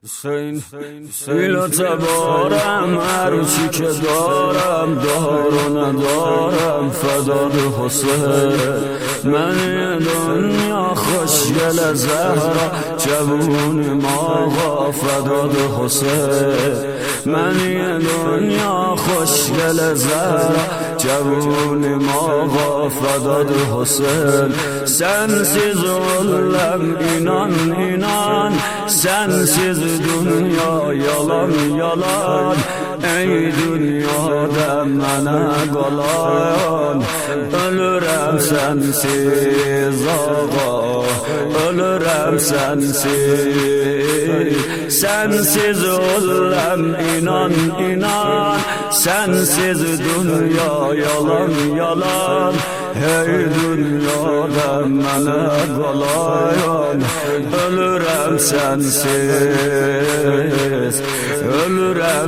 ایلا تبارم هرچی که دارم دار و ندارم فداد حسین. من دنیا خوشگل زهرا جوون ماغا فداد حسین. من دنیا خوشگل زهرا جوون ماغا فداد حسین. Sensiz olam inan inan, sensiz dünya yalan yalan. Ey dünyada mənə qalan, ölürəm sensiz ağa, ölürəm sensiz. Sensiz olam inan inan, sensiz dünya yalan yalan. Hey dünyada mənə qalan, ölürəm sensiz, ölürəm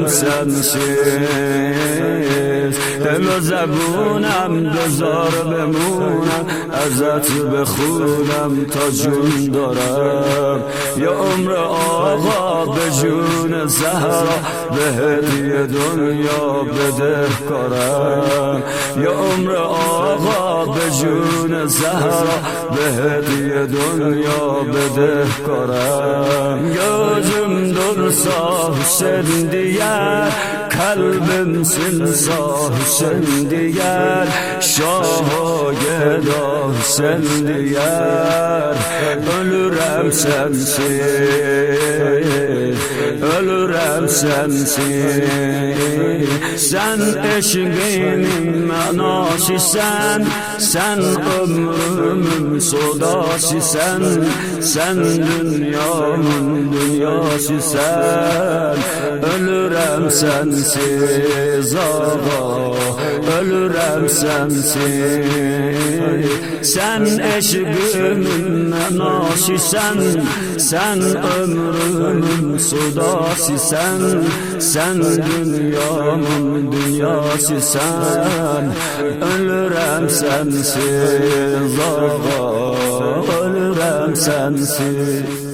sensiz. دل و زبونم دوزار بمونم، ازت بخونم تا جون دارم. یا عمر آقا به جون زهرا، به هدیه دنیا بده کارم. یا عمر آقا به جون زهرا، به هدیه دنیا بده کارم. gözüm dursa Hüseyin diyer, kalbim sinsa Hüseyin diyer. Şah-ı geda Hüseyin diyer. Ölürəm sensiz, ölürəm sensiz. Sen eşqimin mənasısən, sen ömrümün sodasısən. Sen dünyamın dünyasısən. Ölürəm sensiz ağa, ölürəm sensiz. Sen eşqimin mənasısən, sen ömrümün sodasısən. Sen dünyamın dünyasısən. Ölürəm sensiz ağa, ölürəm sensiz.